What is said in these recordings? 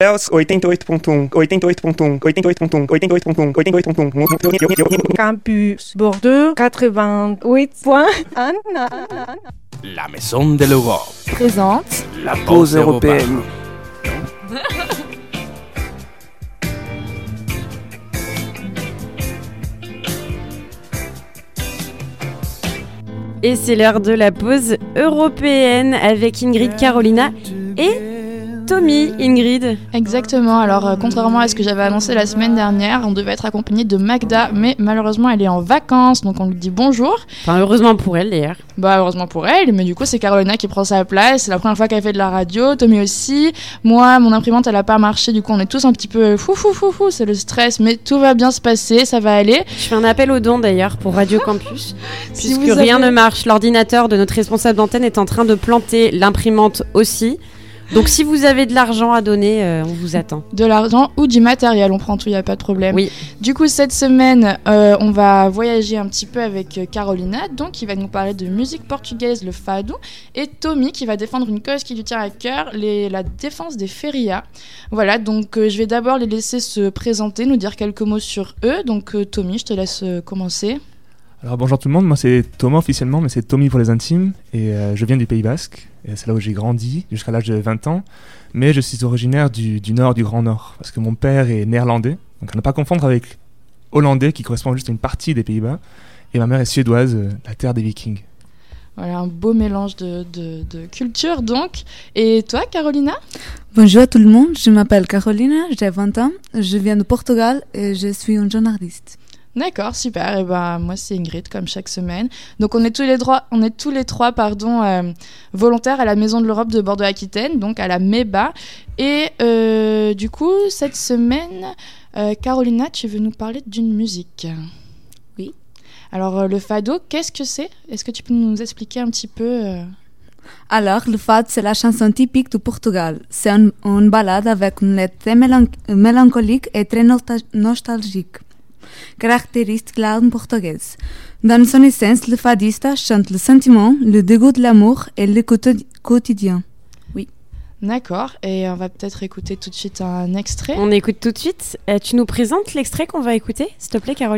Ilhéus 88.1, 88.1, 88.1, 88.1, 88.1. Campus Bordeaux 88.1. La Maison de l'Europe présente la pause européenne. Et c'est l'heure de la pause européenne avec Ingrid, Carolina et Tommy. Ingrid. Exactement, alors contrairement à ce que j'avais annoncé la semaine dernière, on devait être accompagné de Magda, mais malheureusement elle est en vacances, donc on lui dit bonjour. Enfin heureusement pour elle d'ailleurs. Bah heureusement pour elle, mais du coup c'est Carolina qui prend sa place, c'est la première fois qu'elle fait de la radio, Tommy aussi. Moi, mon imprimante elle a pas marché, du coup on est tous un petit peu fou, c'est le stress, mais tout va bien se passer, ça va aller. Je fais un appel aux dons d'ailleurs pour Radio Campus, Si puisque rien ne marche, l'ordinateur de notre responsable d'antenne est en train de planter, l'imprimante aussi. Donc si vous avez de l'argent à donner, on vous attend. De l'argent ou du matériel, on prend tout, il n'y a pas de problème. Oui. Du coup, cette semaine, on va voyager un petit peu avec Carolina, donc qui va nous parler de musique portugaise, le fado, et Tommy qui va défendre une cause qui lui tient à cœur, la défense des férias. Voilà, donc je vais d'abord les laisser se présenter, nous dire quelques mots sur eux. Donc Tommy, je te laisse commencer. Alors bonjour tout le monde, moi c'est Thomas officiellement, mais c'est Tommy pour les intimes, et je viens du Pays Basque, et c'est là où j'ai grandi jusqu'à l'âge de 20 ans, mais je suis originaire du nord, du Grand Nord, parce que mon père est néerlandais, donc à ne pas confondre avec hollandais qui correspond juste à une partie des Pays-Bas, et ma mère est suédoise, la terre des Vikings. Voilà, un beau mélange de culture donc. Et toi, Carolina ? Bonjour à tout le monde, je m'appelle Carolina, j'ai 20 ans, je viens de Portugal et je suis une journaliste. D'accord, super. Et moi c'est Ingrid comme chaque semaine. Donc on est tous les trois volontaires à la Maison de l'Europe de Bordeaux-Aquitaine, donc à la MEBA. Et du coup cette semaine, Carolina, tu veux nous parler d'une musique. Oui. Alors le fado, qu'est-ce que c'est ? Est-ce que tu peux nous expliquer un petit peu Alors, le fado, c'est la chanson typique du Portugal. C'est une ballade avec une lettre très mélancolique et très nostalgique, caractéristique de la langue portugaise. Dans son essence, le fadista chante le sentiment, le dégoût de l'amour et le quotidien. Oui. D'accord, et on va peut-être écouter tout de suite un extrait. On écoute tout de suite. Tu nous présentes l'extrait qu'on va écouter, s'il te plaît, Carolina ?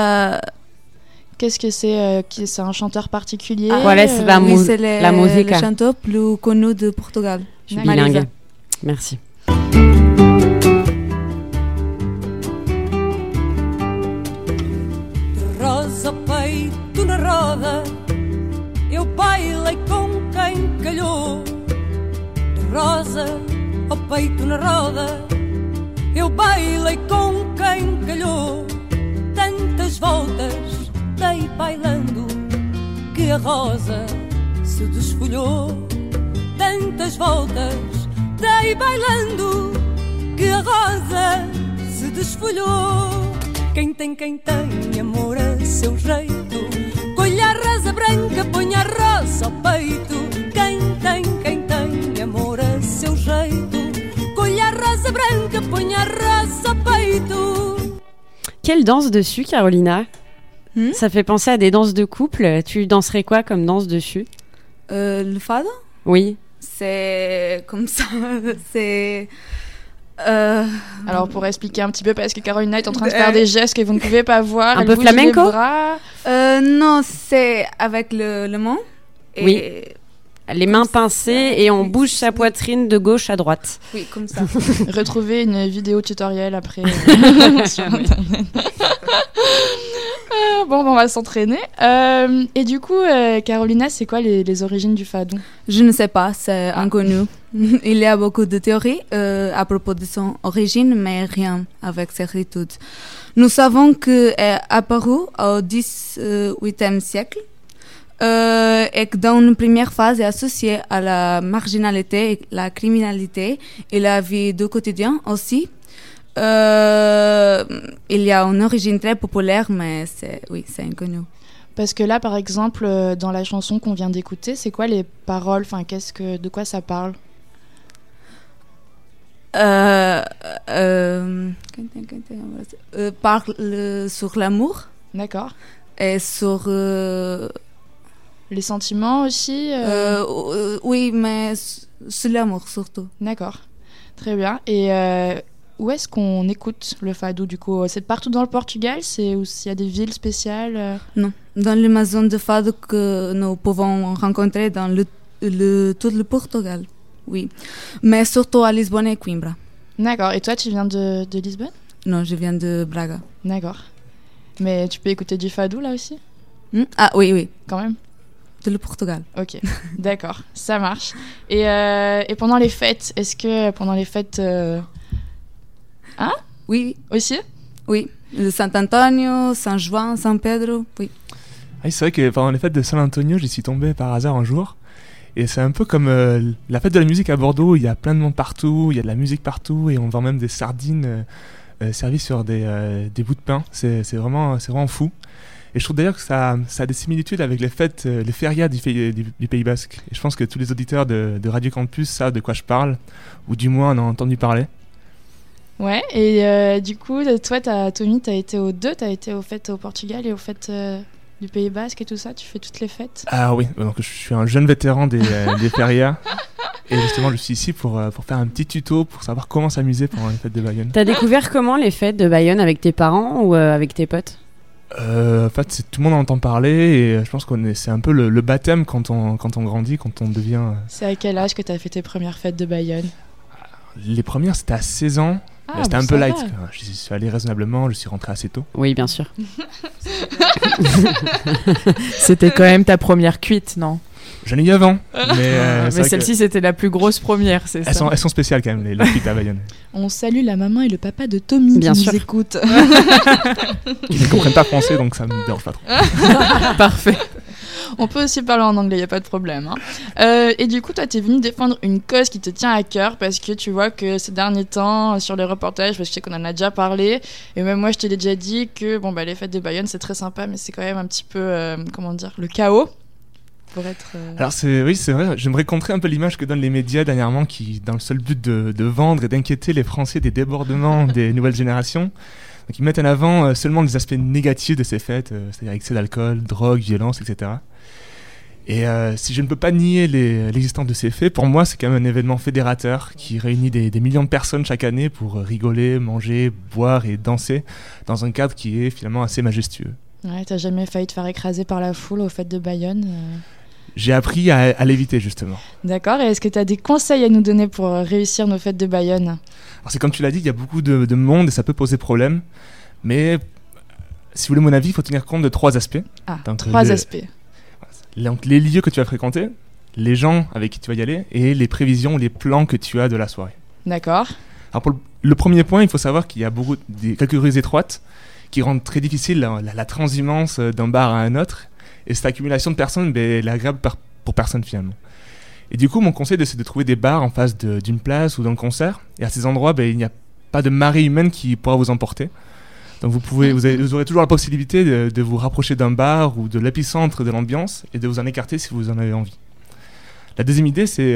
Qu'est-ce que c'est c'est un chanteur particulier Voilà, c'est la oui, c'est la musique. le chanteur plus connu de Portugal. Je suis bilingue. Merci. Rosa peito na roda, eu bailei com quem calhou. De rosa ao peito na roda, eu bailei com quem calhou. Tantas voltas dei bailando que a rosa se desfolhou. Tantas voltas dei bailando que a rosa se desfolhou. Quem tem amor a seu jeito, colhe a rosa branca, põe a rosa ao peito. Quem tem amor a seu jeito, colhe a rosa branca, põe a rosa ao peito. Quelle danse dessus, Carolina ? Ça fait penser à des danses de couple. Tu danserais quoi comme danse dessus ? Le fado ? Oui. C'est comme ça, c'est... Alors pour expliquer un petit peu, parce que Carolina est en train de faire des gestes que vous ne pouvez pas voir. Un elle peu bouge flamenco ? les bras. Non, c'est avec le main. Et Oui. Les mains pincées et on bouge sa poitrine de gauche à droite. Oui, comme ça. Retrouvez une vidéo tutoriel après sur Internet. Bon, on va s'entraîner. Et du coup, Carolina, c'est quoi les origines du fado ? Je ne sais pas, c'est inconnu. Il y a beaucoup de théories à propos de son origine, mais rien avec certitude. Nous savons qu'il est apparu au XVIIIe siècle et que dans une première phase est associé à la marginalité, la criminalité et la vie du quotidien aussi. Il y a une origine très populaire, mais c'est inconnu. Parce que là, par exemple, dans la chanson qu'on vient d'écouter, c'est quoi les paroles ? Enfin, de quoi ça parle ? Parle sur l'amour. D'accord. Et sur... les sentiments aussi oui, mais sur l'amour surtout. D'accord. Très bien. Et où est-ce qu'on écoute le fado du coup? C'est partout dans le Portugal? C'est où s'il y a des villes spéciales? Non, dans les maisons de fado que nous pouvons rencontrer dans tout le Portugal, oui. Mais surtout à Lisbonne et Coimbra. D'accord. Et toi, tu viens de Lisbonne? Non, je viens de Braga. D'accord. Mais tu peux écouter du fado là aussi? Ah oui, Quand même? tout le Portugal. Ok, d'accord, ça marche. Et pendant les fêtes, est-ce que pendant les fêtes... Hein? Oui, Aussi? oui. Le Saint-Antonio, Saint-Joan, Saint-Pedro, oui. Ah, c'est vrai que pendant les fêtes de San Antonio, j'y suis tombé par hasard un jour. Et c'est un peu comme la fête de la musique à Bordeaux. Il y a plein de monde partout, il y a de la musique partout. Et on vend même des sardines servies sur des bouts de pain. C'est vraiment fou. Et je trouve d'ailleurs que ça a des similitudes avec les fêtes, les férias du Pays Basque. Et je pense que tous les auditeurs de Radio Campus savent de quoi je parle, ou du moins en ont entendu parler. Ouais, et du coup, toi, Tommy, t'as été aux deux, t'as été aux fêtes au Portugal et aux fêtes du Pays Basque et tout ça, tu fais toutes les fêtes? Ah oui, donc je suis un jeune vétéran des férias. Et justement, je suis ici pour faire un petit tuto pour savoir comment s'amuser pendant les fêtes de Bayonne. T'as découvert comment les fêtes de Bayonne, avec tes parents ou avec tes potes? En fait, tout le monde en entend parler et je pense c'est un peu le baptême quand on grandit, quand on devient... C'est à quel âge que t'as fait tes premières fêtes de Bayonne? Les premières, c'était à 16 ans. Ah, c'était bon, un peu ça light. va. Je suis allé raisonnablement, je suis rentré assez tôt. Oui, bien sûr. C'était quand même ta première cuite, non? J'en ai eu avant. Mais Mais celle-ci, c'était la plus grosse première, c'est ça? Elles sont spéciales quand même, les cuites à Bayonne. On salue la maman et le papa de Tommy Bien qui sûr. nous écoutent. Ils ne comprennent pas français, donc ça me dérange pas trop. Parfait. On peut aussi parler en anglais, il n'y a pas de problème. Hein. Et du coup, toi, tu es venu défendre une cause qui te tient à cœur parce que tu vois que ces derniers temps, sur les reportages, parce que je sais qu'on en a déjà parlé, et même moi, je te l'ai déjà dit que les fêtes de Bayonne, c'est très sympa, mais c'est quand même un petit peu, le chaos. Pour être, Alors oui, c'est vrai, j'aimerais contrer un peu l'image que donnent les médias dernièrement qui, dans le seul but de vendre et d'inquiéter les Français des débordements des nouvelles générations, donc ils mettent en avant seulement les aspects négatifs de ces fêtes, c'est-à-dire excès d'alcool, drogue, violence, etc. Et si je ne peux pas nier l'existence de ces faits, pour moi c'est quand même un événement fédérateur qui réunit des millions de personnes chaque année pour rigoler, manger, boire et danser dans un cadre qui est finalement assez majestueux. Ouais, t'as jamais failli te faire écraser par la foule aux fêtes de Bayonne J'ai appris à l'éviter justement. D'accord, et est-ce que tu as des conseils à nous donner pour réussir nos fêtes de Bayonne? Alors c'est comme tu l'as dit, il y a beaucoup de monde et ça peut poser problème, mais si vous voulez mon avis, il faut tenir compte de 3 aspects. Ah, Donc, 3 aspects. Donc, les lieux que tu vas fréquenter, les gens avec qui tu vas y aller et les prévisions, les plans que tu as de la soirée. D'accord. Alors pour le premier point, il faut savoir qu'il y a quelques rues étroites qui rendent très difficile la transhumance d'un bar à un autre. Et cette accumulation de personnes, elle est agréable pour personne finalement. Et du coup, mon conseil, c'est de trouver des bars en face d'une place ou d'un concert. Et à ces endroits, il n'y a pas de marée humaine qui pourra vous emporter. Donc vous aurez toujours la possibilité de vous rapprocher d'un bar ou de l'épicentre de l'ambiance et de vous en écarter si vous en avez envie. La deuxième idée, c'est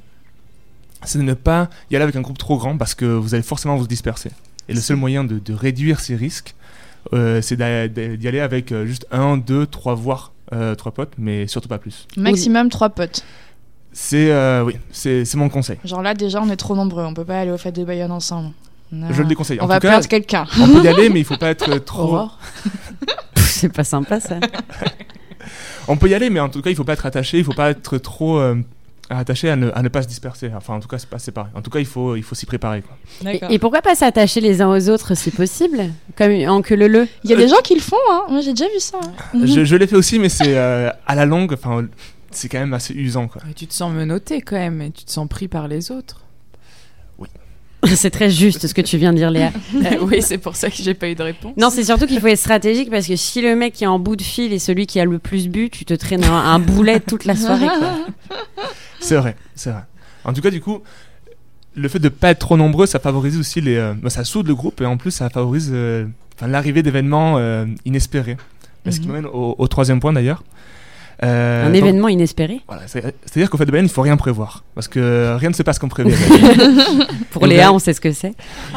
de ne pas y aller avec un groupe trop grand parce que vous allez forcément vous disperser. Et le seul moyen de réduire ces risques, c'est d'y aller avec juste 1, 2, 3, voire 3 potes, mais surtout pas plus. Maximum 3 potes. C'est mon conseil. Genre là, déjà, on est trop nombreux. On peut pas aller aux fêtes de Bayonne ensemble. Je le déconseille. On va perdre quelqu'un. On peut y aller, mais il faut pas être trop... C'est pas sympa, ça. On peut y aller, mais en tout cas, il faut pas être attaché. Il faut pas être trop attaché à ne pas se disperser. Enfin, en tout cas, c'est pareil. En tout cas, il faut s'y préparer, quoi. Et pourquoi pas s'attacher les uns aux autres, si possible, comme en queue leu. Il y a des gens qui le font, hein. Moi, j'ai déjà vu ça. Hein. Je l'ai fait aussi, mais c'est à la longue. Enfin, c'est quand même assez usant, quoi. Et tu te sens menotté quand même, et tu te sens pris par les autres. C'est très juste ce que tu viens de dire, Léa. Oui, c'est pour ça que j'ai pas eu de réponse. Non, c'est surtout qu'il faut être stratégique parce que si le mec qui est en bout de fil est celui qui a le plus bu, tu te traînes un boulet toute la soirée, quoi. C'est vrai. En tout cas, du coup, le fait de pas être trop nombreux, ça favorise aussi ça soude le groupe et en plus ça favorise l'arrivée d'événements inespérés. Ce qui m'amène au troisième point d'ailleurs. Un événement inespéré. Voilà, c'est-à-dire qu'au fait de Bayonne, il faut rien prévoir parce que rien ne se passe comme prévu. Pour Léa, on sait ce que c'est.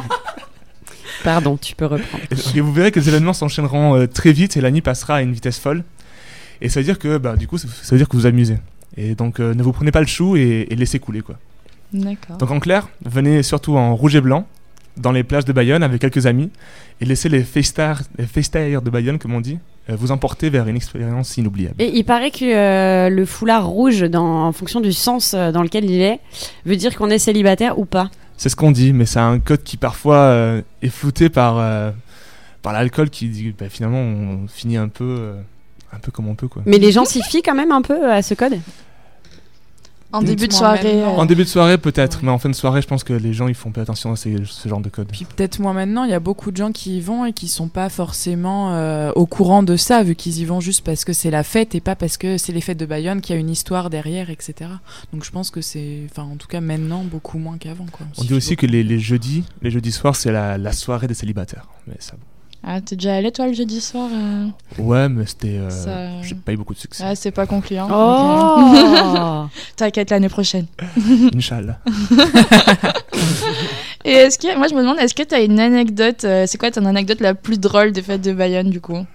Pardon, tu peux reprendre. Et vous verrez que les événements s'enchaîneront très vite et la nuit passera à une vitesse folle. Et ça veut dire que du coup, ça veut dire que vous amusez. Et donc ne vous prenez pas le chou et laissez couler, quoi. D'accord. Donc en clair, venez surtout en rouge et blanc, dans les plages de Bayonne avec quelques amis, et laissez les festars de Bayonne, comme on dit, vous emporter vers une expérience inoubliable. Et il paraît que le foulard rouge, en fonction du sens dans lequel il est, veut dire qu'on est célibataire ou pas. C'est ce qu'on dit, mais c'est un code qui parfois est flouté par l'alcool, qui dit finalement on finit un peu comme on peut, quoi. Mais les gens s'y fient quand même un peu à ce code. En début de soirée. En début de soirée peut-être, mais en fin de soirée je pense que les gens ils font pas attention à ce genre de code. Puis peut-être moins maintenant, il y a beaucoup de gens qui y vont et qui sont pas forcément au courant de ça, vu qu'ils y vont juste parce que c'est la fête et pas parce que c'est les fêtes de Bayonne, qu'il y a une histoire derrière, etc. Donc je pense que c'est, en tout cas maintenant, beaucoup moins qu'avant, quoi. On dit aussi que les jeudis soirs c'est la soirée des célibataires. Mais ça... Ah, t'es déjà allé toi le jeudi soir Ouais, mais c'était... J'ai pas eu beaucoup de succès. Ah, c'est pas concluant. Oh. T'inquiète, l'année prochaine. Inch'Allah. Et moi je me demande, est-ce que t'as une anecdote, c'est quoi ton anecdote la plus drôle des fêtes de Bayonne du coup?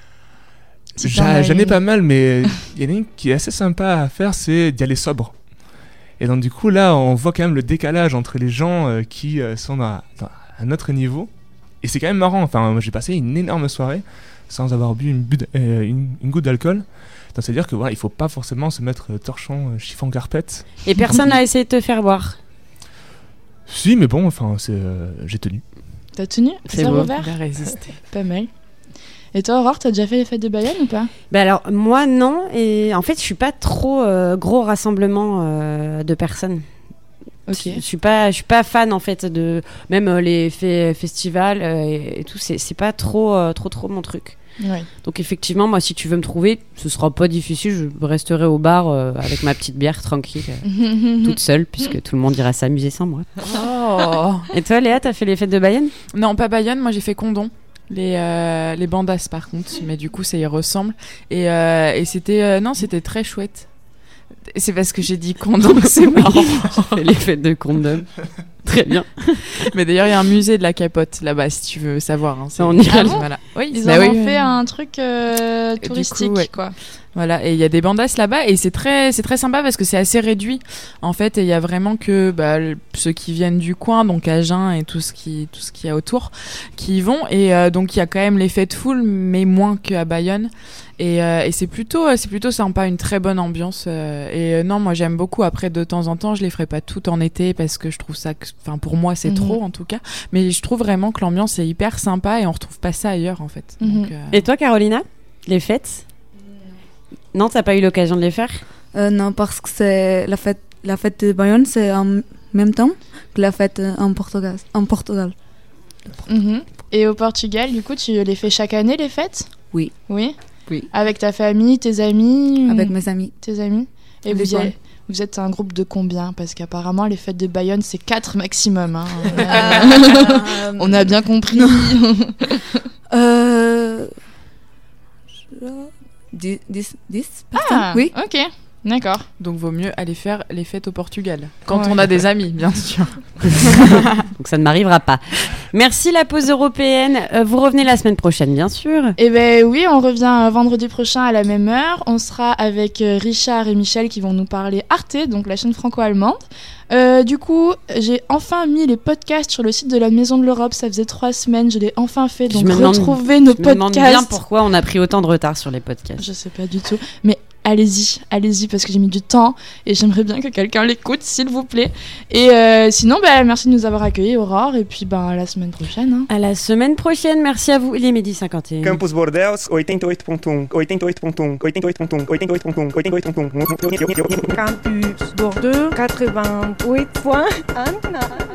J'en ai pas mal, mais il y en a une qui est assez sympa à faire, c'est d'y aller sobre. Et donc du coup là, on voit quand même le décalage entre les gens qui sont à un autre niveau. Et c'est quand même marrant, moi j'ai passé une énorme soirée sans avoir bu une goutte d'alcool. Donc c'est-à-dire que voilà, il faut pas forcément se mettre torchon, chiffon, carpette. Et personne n'a essayé de te faire boire? Si, mais bon, j'ai tenu. T'as tenu? C'est ça beau. ouvert? Il a résisté. Pas mal. Et toi Aurore, t'as déjà fait les fêtes de Bayonne ou pas? Alors moi non, et en fait je suis pas trop gros rassemblement de personnes. Ok. Je suis pas fan en fait de même les festivals et tout, c'est pas trop mon truc. Ouais. Donc effectivement moi si tu veux me trouver, ce sera pas difficile, je resterai au bar avec ma petite bière tranquille toute seule puisque tout le monde ira s'amuser sans moi. Oh. Et toi Léa, t'as fait les fêtes de Bayonne? Non, pas Bayonne, moi j'ai fait Condon. Les bandas par contre, mais du coup ça y ressemble. Et c'était c'était très chouette. C'est parce que j'ai dit condom que c'est marrant. J'ai fait les fêtes de condom. Très bien. Mais d'ailleurs, il y a un musée de la capote là-bas si tu veux savoir. Hein. On y Ah bon voilà. Oui, ils ont fait un truc touristique, coup, ouais. quoi. Voilà, et il y a des bandas là-bas et c'est très sympa parce que c'est assez réduit en fait, et il y a vraiment que ceux qui viennent du coin, donc Agen et tout ce qui y a autour, qui y vont, et donc il y a quand même l'effet de foule, mais moins qu'à Bayonne, et c'est plutôt sympa, une très bonne ambiance, et non, moi j'aime beaucoup. Après, de temps en temps, je les ferai pas toutes en été parce que je trouve ça, pour moi c'est trop en tout cas, mais je trouve vraiment que l'ambiance est hyper sympa et on retrouve pas ça ailleurs en fait. Donc, Et toi Carolina, les fêtes? Non, t'as pas eu l'occasion de les faire? Non, parce que c'est la fête de Bayonne, c'est en même temps que la fête en Portugal. Et au Portugal, du coup, tu les fais chaque année, les fêtes? Oui. Oui? Oui. Avec ta famille, tes amis? Avec mes amis. Tes amis? Et vous êtes un groupe de combien? Parce qu'apparemment, les fêtes de Bayonne, c'est 4 maximum. Hein. On a bien compris. 10 personnes. Ah, oui. Ok, d'accord. Donc vaut mieux aller faire les fêtes au Portugal quand on a des amis, bien sûr. Donc ça ne m'arrivera pas. Merci la pause européenne. Vous revenez la semaine prochaine, bien sûr. Eh ben oui, on revient vendredi prochain à la même heure. On sera avec Richard et Michel qui vont nous parler Arte, donc la chaîne franco-allemande. Du coup, j'ai enfin mis les podcasts sur le site de la Maison de l'Europe. Ça faisait 3 semaines, je l'ai enfin fait. Donc retrouvez nos podcasts. Je me demande bien pourquoi on a pris autant de retard sur les podcasts. Je sais pas du tout, mais allez-y parce que j'ai mis du temps et j'aimerais bien que quelqu'un l'écoute, s'il vous plaît. Et sinon, merci de nous avoir accueillis, Aurore, et puis à la semaine prochaine. Hein. À la semaine prochaine, merci à vous. Il est midi 51. Campus Bordeaux 88.1 88.1 88.1 88.1 Campus Bordeaux 88.1